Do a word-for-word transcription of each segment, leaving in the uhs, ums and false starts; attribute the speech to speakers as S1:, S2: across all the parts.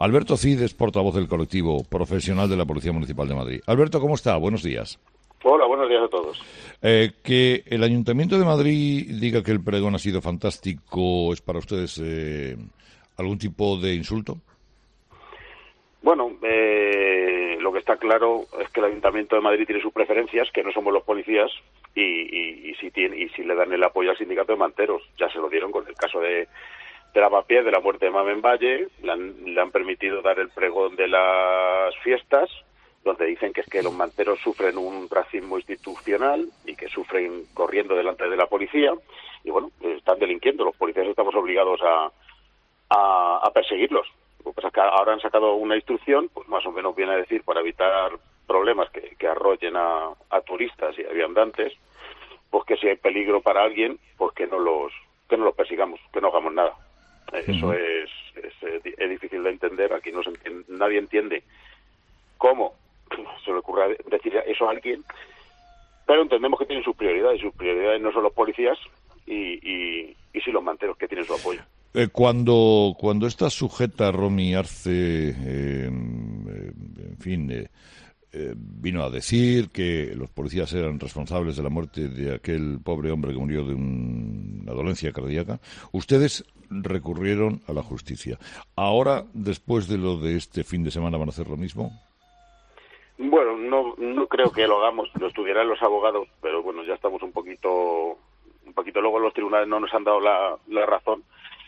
S1: Alberto Cid es portavoz del colectivo profesional de la Policía Municipal de Madrid. Alberto, ¿cómo está? Buenos días.
S2: Hola, buenos días a todos.
S1: Eh, que el Ayuntamiento de Madrid diga que el pregón ha sido fantástico, ¿es para ustedes eh, algún tipo de insulto?
S2: Bueno, eh, lo que está claro es que el Ayuntamiento de Madrid tiene sus preferencias, que no somos los policías, y, y, y, si, tiene, y si le dan el apoyo al sindicato de manteros. Ya se lo dieron con el caso de, de Lavapiés, de la muerte de Mamen Valle, le han, le han permitido dar el pregón de las fiestas, donde dicen que es que los manteros sufren un racismo institucional y que sufren corriendo delante de la policía, y bueno, están delinquiendo. Los policías estamos obligados a, a, a perseguirlos. Lo que pasa es que ahora han sacado una instrucción, pues más o menos viene a decir, para evitar problemas que, que arrollen a, a turistas y a viandantes, pues que si hay peligro para alguien, pues que no los que no los persigamos, que no hagamos nada. Uh-huh. Eso es, es, es difícil de entender. Aquí no se entiende, nadie entiende cómo se le ocurre decir eso a alguien, pero entendemos que tienen sus prioridades, y sus prioridades no son los policías y, y, y sí los manteros, que tienen su apoyo.
S1: Eh, cuando cuando esta sujeta Romy Arce, eh, en fin, eh, eh, vino a decir que los policías eran responsables de la muerte de aquel pobre hombre que murió de un, una dolencia cardíaca, ustedes recurrieron a la justicia. Ahora, después de lo de este fin de semana, ¿van a hacer lo mismo?
S2: Bueno, no no creo que lo hagamos, lo estudiarán los abogados, pero bueno, ya estamos un poquito, un poquito luego los tribunales no nos han dado la, la razón.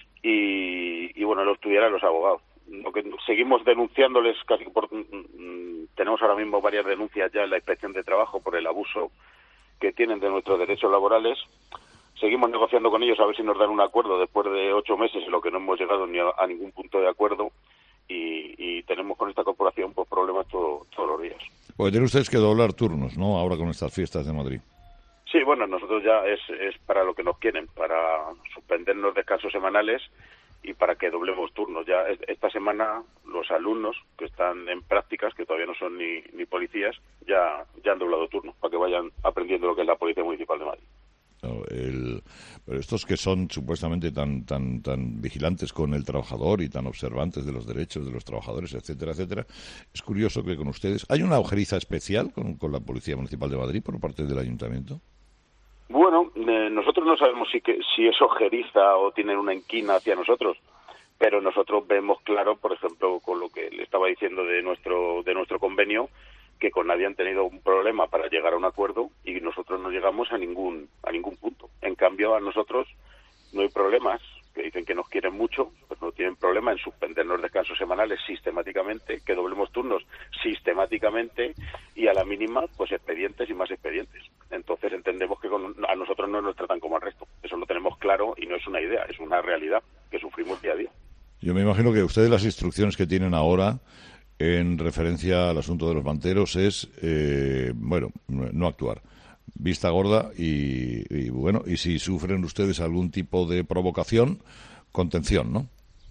S2: Y, y bueno, lo estudiarán los abogados. Lo que seguimos denunciándoles casi por mm, tenemos ahora mismo varias denuncias ya en la Inspección de Trabajo por el abuso que tienen de nuestros derechos laborales. Seguimos negociando con ellos a ver si nos dan un acuerdo después de ocho meses, en lo que no hemos llegado ni a, a ningún punto de acuerdo, y, y tenemos con esta corporación pues problemas todo, todos los días.
S1: Porque tienen ustedes que doblar turnos, ¿no? Ahora con estas fiestas de Madrid.
S2: Sí, bueno, nosotros ya es, es para lo que nos quieren, para suspendernos descansos semanales y para que doblemos turnos. Ya esta semana los alumnos que están en prácticas, que todavía no son ni, ni policías, ya, ya han doblado turnos para que vayan aprendiendo lo que es la Policía Municipal de Madrid.
S1: No, el, pero estos que son supuestamente tan, tan, tan vigilantes con el trabajador y tan observantes de los derechos de los trabajadores, etcétera, etcétera, es curioso que con ustedes... ¿Hay una ojeriza especial con, con la Policía Municipal de Madrid por parte del Ayuntamiento?
S2: Bueno, eh, nosotros no sabemos si, que, si es ojeriza o tienen una inquina hacia nosotros, pero nosotros vemos claro, por ejemplo, con lo que le estaba diciendo de nuestro de nuestro convenio, que con nadie han tenido un problema para llegar a un acuerdo y nosotros no llegamos a ningún a ningún punto. En cambio, a nosotros no hay problemas, que dicen que nos quieren mucho, pues no tienen problema en suspendernos descansos semanales sistemáticamente, que doblemos turnos sistemáticamente y a la mínima, pues expedientes y más expedientes. Entonces entendemos que con, a nosotros no nos tratan como al resto. Eso lo tenemos claro y no es una idea, es una realidad que sufrimos día a día.
S1: Yo me imagino que ustedes las instrucciones que tienen ahora en referencia al asunto de los manteros es, eh, bueno, no actuar. Vista gorda y, y, bueno, y si sufren ustedes algún tipo de provocación, contención, ¿no?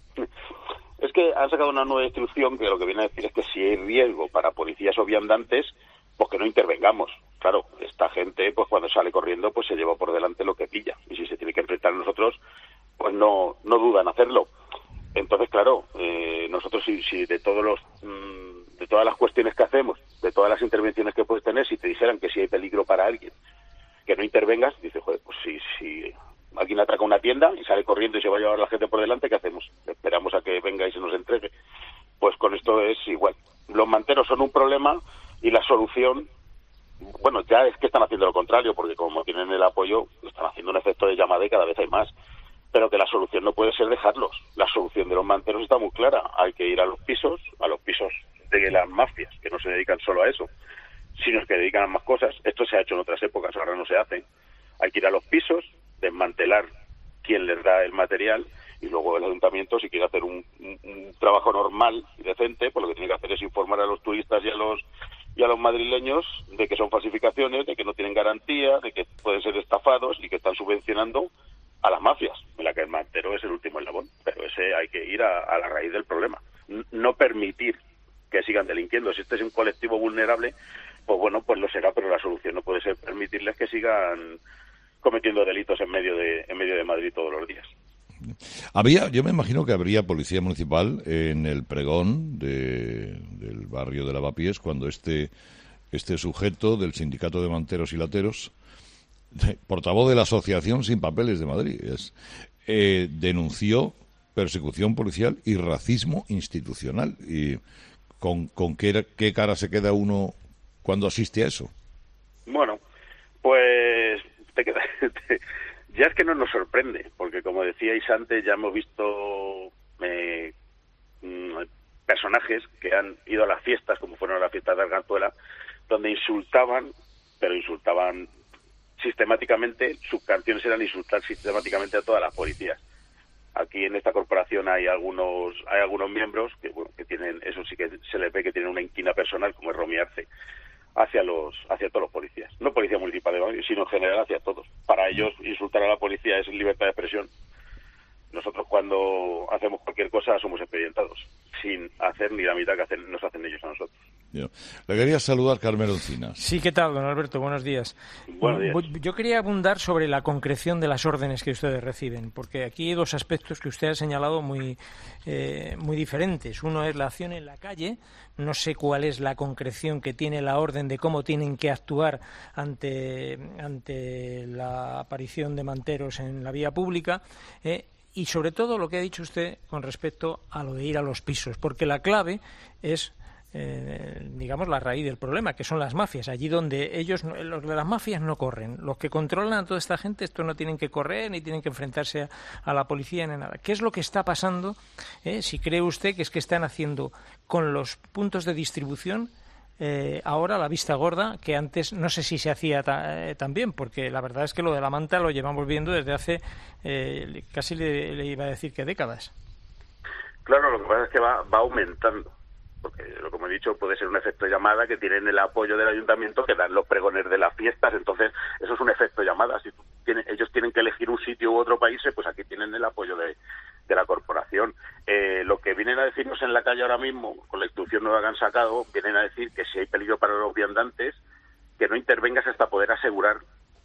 S2: Es que han sacado una nueva instrucción que lo que viene a decir es que si hay riesgo para policías o viandantes, pues que no intervengamos. Claro, esta gente, pues cuando sale corriendo, pues se lleva por delante lo que pilla. Y si se tiene que enfrentar a nosotros, pues no no dudan hacerlo. Entonces, claro, eh, nosotros si, si de todos los mmm, de todas las cuestiones que hacemos, de todas las intervenciones que puedes tener, si te dijeran que si hay peligro para alguien, que no intervengas, dices, joder, pues si, si alguien atraca una tienda y sale corriendo y se va a llevar a la gente por delante, ¿qué hacemos? Esperamos a que venga y se nos entregue. Pues con esto es igual. Los manteros son un problema y la solución, bueno, ya es que están haciendo lo contrario, porque como tienen el apoyo, están haciendo un efecto de llamada y cada vez hay más. Pero que la solución no puede ser dejarlos. La solución de los manteros está muy clara. Hay que ir a los pisos, a los pisos de las mafias, que no se dedican solo a eso, sino que se dedican a más cosas. Esto se ha hecho en otras épocas, ahora no se hace. Hay que ir a los pisos, desmantelar quién les da el material, y luego el ayuntamiento, si quiere hacer un, un, un trabajo normal y decente, pues lo que tiene que hacer es informar a los turistas y a los y a los madrileños de que son falsificaciones, de que no tienen garantía, de que pueden ser estafados y que están subvencionando a las mafias, en la que el mantero es el último eslabón, pero ese hay que ir a, a la raíz del problema. No permitir que sigan delinquiendo. Si este es un colectivo vulnerable, pues bueno, pues lo será, pero la solución no puede ser permitirles que sigan cometiendo delitos en medio de en medio de Madrid todos los días.
S1: Había, yo me imagino que habría policía municipal en el pregón de, del barrio de Lavapiés cuando este, este sujeto del Sindicato de Manteros y Lateros, portavoz de la Asociación Sin Papeles de Madrid, es, eh, denunció persecución policial y racismo institucional. Y con, con qué, qué cara se queda uno cuando asiste a eso. Bueno,
S2: pues te queda, te, ya es que no nos sorprende, porque como decíais antes, ya hemos visto eh, personajes que han ido a las fiestas, como fueron a las fiestas de Arganzuela, donde insultaban, pero insultaban sistemáticamente, sus canciones eran insultar sistemáticamente a todas las policías. Aquí en esta corporación hay algunos hay algunos miembros que bueno que tienen, eso sí que se les ve que tienen una inquina personal, como es Romy Arce, hacia los hacia todos los policías, no policía municipal de Madrid, sino en general hacia todos. Para ellos insultar a la policía es libertad de expresión. Nosotros cuando hacemos cualquier cosa somos expedientados, sin hacer ni la mitad que hacen, nos hacen ellos a nosotros.
S1: Yo. Le quería saludar Carmelo Encinas.
S3: Sí, ¿qué tal, don Alberto? Buenos días.
S2: Buenos días.
S3: Yo quería abundar sobre la concreción de las órdenes que ustedes reciben, porque aquí hay dos aspectos que usted ha señalado muy, eh, muy diferentes. Uno es la acción en la calle. No sé cuál es la concreción que tiene la orden de cómo tienen que actuar ante, ante la aparición de manteros en la vía pública. Eh, y sobre todo lo que ha dicho usted con respecto a lo de ir a los pisos, porque la clave es... Eh, digamos la raíz del problema, que son las mafias, allí donde ellos, los de las mafias no corren, los que controlan a toda esta gente, estos no tienen que correr ni tienen que enfrentarse a, a la policía ni nada. ¿Qué es lo que está pasando? Eh, si cree usted que es que están haciendo con los puntos de distribución eh, ahora la vista gorda, que antes no sé si se hacía ta, eh, tan bien, porque la verdad es que lo de la manta lo llevamos viendo desde hace eh, casi le, le iba a decir que décadas.
S2: Claro, lo que pasa es que va, va aumentando, porque, como he dicho, puede ser un efecto llamada que tienen el apoyo del ayuntamiento, que dan los pregones de las fiestas, entonces eso es un efecto llamada. Si tienen, ellos tienen que elegir un sitio u otro país, pues aquí tienen el apoyo de, de la corporación. Eh, lo que vienen a decirnos en la calle ahora mismo, con la instrucción nueva que han sacado, vienen a decir que si hay peligro para los viandantes, que no intervengas hasta poder asegurar,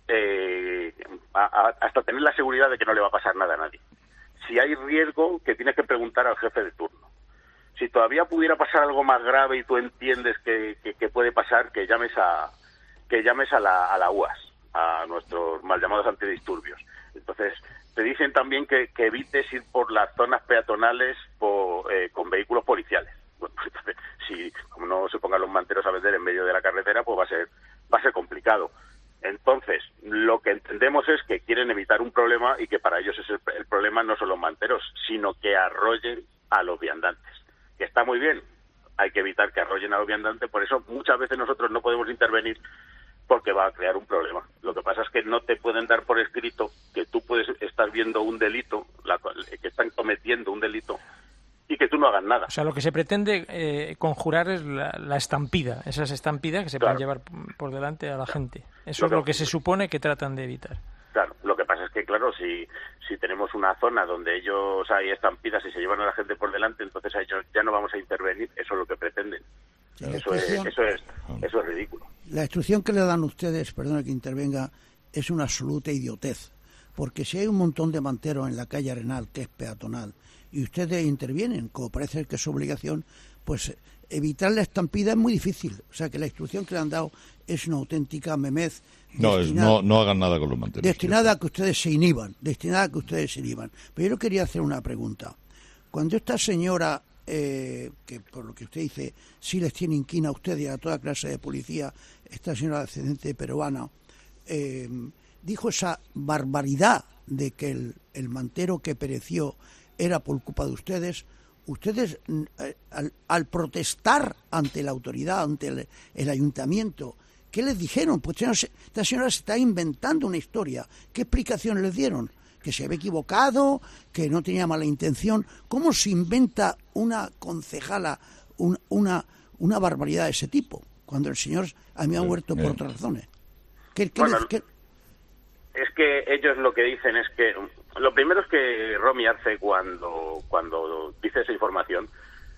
S2: eh, a, a, hasta tener la seguridad de que no le va a pasar nada a nadie. Si hay riesgo, que tienes que preguntar al jefe de turno. Si todavía pudiera pasar algo más grave y tú entiendes que, que, que puede pasar, que llames a que llames a la, a la U A S, a nuestros mal llamados antidisturbios. Entonces, te dicen también que, que evites ir por las zonas peatonales por, eh, con vehículos policiales. Bueno, pues entonces, si como no se pongan los manteros a vender en medio de la carretera, pues va a ser va a ser complicado. Entonces, lo que entendemos es que quieren evitar un problema y que para ellos es el, el problema no son los manteros, sino que arrollen a los viandantes. Que está muy bien, hay que evitar que arrollen a los viandantes, por eso muchas veces nosotros no podemos intervenir porque va a crear un problema. Lo que pasa es que no te pueden dar por escrito que tú puedes estar viendo un delito, la, que están cometiendo un delito y que tú no hagas nada.
S3: O sea, lo que se pretende eh, conjurar es la, la estampida, esas estampidas que se claro. pueden llevar por delante a la claro. gente. Eso lo es lo que se supone que tratan de evitar.
S2: Claro, lo que pasa es que, claro, si si tenemos una zona donde ellos hay estampidas y se llevan a la gente por delante, entonces a ellos ya no vamos a intervenir, eso es lo que pretenden. Eso es, eso es eso es ridículo.
S4: La instrucción que le dan ustedes, perdone que intervenga, es una absoluta idiotez, porque si hay un montón de manteros en la calle Arenal, que es peatonal, y ustedes intervienen, como parece que es su obligación, pues evitar la estampida es muy difícil. O sea que la instrucción que le han dado es una auténtica memez.
S1: No, es, no, no hagan nada con los manteros.
S4: Destinada a que ustedes se inhiban, destinada a que ustedes se inhiban. Pero yo quería hacer una pregunta. Cuando esta señora, eh, que por lo que usted dice, sí les tiene inquina a ustedes y a toda clase de policía, esta señora descendiente peruana, eh, dijo esa barbaridad de que el, el mantero que pereció era por culpa de ustedes, ustedes eh, al, al protestar ante la autoridad, ante el, el ayuntamiento, ¿qué les dijeron? Pues esta señora se está inventando una historia. ¿Qué explicación les dieron? ¿Que se había equivocado? ¿Que no tenía mala intención? ¿Cómo se inventa una concejala un, una, una barbaridad de ese tipo? Cuando el señor a mí ha muerto por otras razones. ¿Qué, qué
S2: bueno,
S4: les, qué...
S2: Es que ellos lo que dicen es que... Lo primero es que Romy Arce, cuando, cuando dice esa información,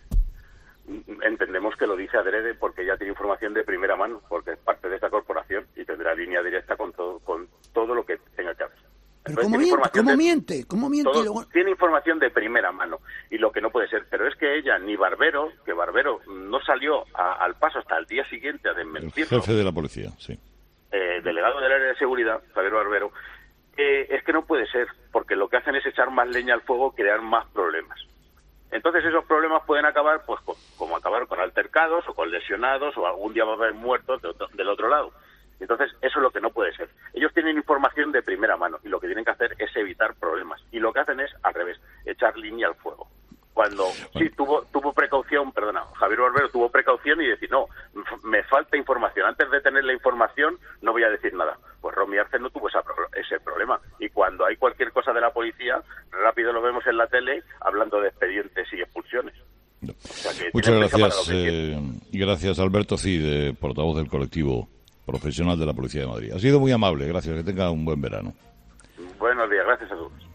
S2: entendemos que lo dice adrede porque ya tiene información de primera mano, porque es parte de esta corporación y tendrá línea directa con todo, con todo lo que tenga que hacer.
S4: Pero ¿cómo miente? ¿Cómo miente? ¿Cómo miente?
S2: Todo,
S4: luego...
S2: Tiene información de primera mano, y lo que no puede ser. Pero es que ella, ni Barbero, que Barbero no salió a, al paso hasta el día siguiente a desmentirlo.
S1: El jefe de la policía, sí.
S2: Eh, delegado del área de seguridad, Javier Barbero, eh, es que no puede ser, porque lo que hacen es echar más leña al fuego, crear más problemas. Entonces esos problemas pueden acabar, pues con, como acabar con altercados o con lesionados, o algún día va a haber muertos de otro, del otro lado. Entonces, eso es lo que no puede ser. Ellos tienen información de primera mano y lo que tienen que hacer es evitar problemas. Y lo que hacen es, al revés, echar línea al fuego. Cuando, sí, tuvo tuvo precaución, perdona, Javier Barbero tuvo precaución y decir, no, me falta información. Antes de tener la información, no voy a decir nada. Pues Romy Arce no tuvo esa, ese problema. Y cuando hay cualquier cosa de la policía, rápido lo vemos en la tele hablando de expedientes y expulsiones.
S1: No. O sea, muchas gracias. Eh, y gracias, Alberto Cid, portavoz del colectivo profesional de la Policía de Madrid. Ha sido muy amable, gracias, que tenga un buen verano.
S2: Buenos días, gracias a todos.